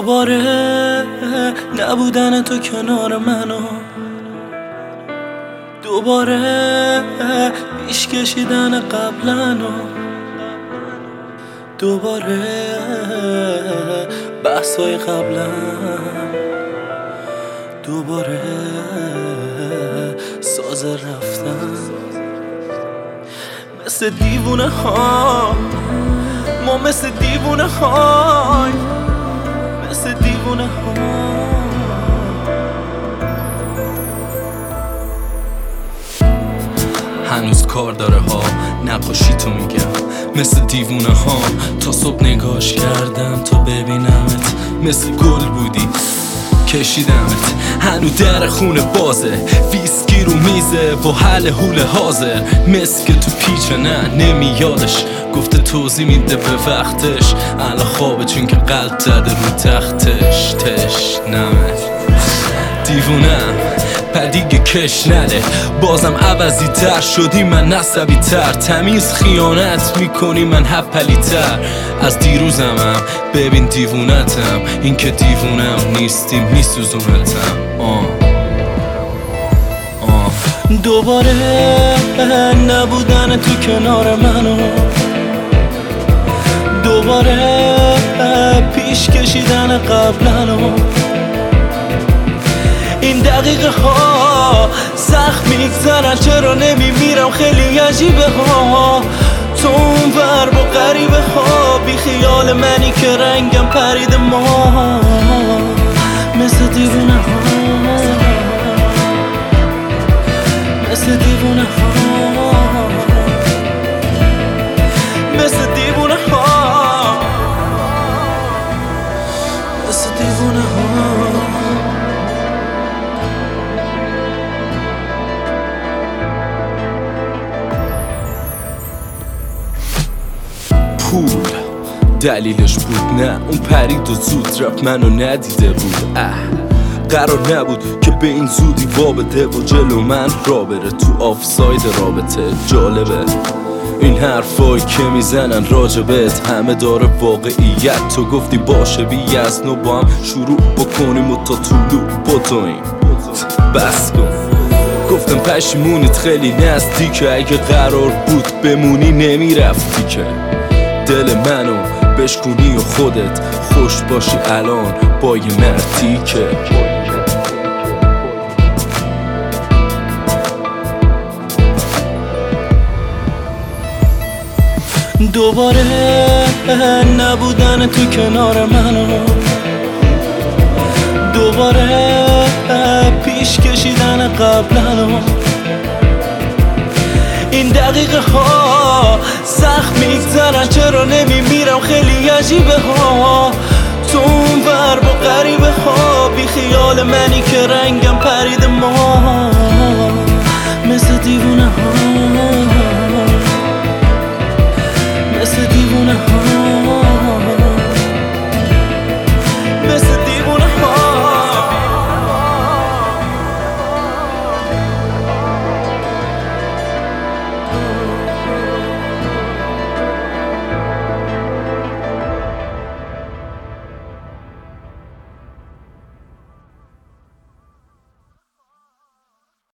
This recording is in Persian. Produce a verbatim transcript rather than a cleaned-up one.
دوباره نبودن تو کنار منو، دوباره پیش کشیدن قبلنو، دوباره بحثای قبلن، دوباره ساز رفتن. مثل دیوونه ها ما، مثل دیوونه های، مثل دیوونه ها. هنوز کار داره ها، نقاشی تو میگم مثل دیوونه ها. تا صبح نگاش کردم تا ببینمت، مثل گل بودی کشیدمت. هنو در خونه بازه، ویسکی رو میزه با حل حول حاضر، مثل که تو پیچه نه نمیادش. گفته توضیح میده به وقتش، الان خوابه چون که قلب زده رو تختش. تش نمه دیوونم پر دیگه کش نده، بازم عوضی تر شدی من عصبی تر. تمیز خیانت میکنی من هپلی تر از دیروزمم. ببین دیوونتم، این که دیوونم نیستی میسوزونتم. آه آه دوباره نبودن تو کنار منو، دوباره پیش کشیدن قبلنو. این دقیقه ها سخت میگذرن، چرا نمیمیرم خیلی عجیبه ها. تو اون ور با غریبه ها، بی خیال منی که رنگم پرید ما، مثل دیوونه ها، مثل دیوونه ها، مثل دیوونه ها، مثل دیوونه ها. پول دلیلش بود نه، اون پرید و زود رفت منو ندیده بود. اه قرار نبود که به این زودی وابده و جلو من را بره تو آفساید رابطه. جالبه این حرفایی که میزنن راجبت همه داره واقعیت. تو گفتی باشه بی از نو با هم شروع بکنیم و تا طولو بدویم. بس کن گفتم پشیمونیت خیلی نزدیکه، اگه قرار بود بمونی نمیرفتی که. دل منو بشکونی و خودت خوش باشی الان با یه مردی که. دوباره نبودن تو کنار منو، دوباره پیش کشیدن قبلنو. این دقیقه ها سخت میگذرن، چرا نمیمیرم خیلی عجیبه ها. تو اون ور با غریبه ها، بی خیال منی که رنگم پرید ما،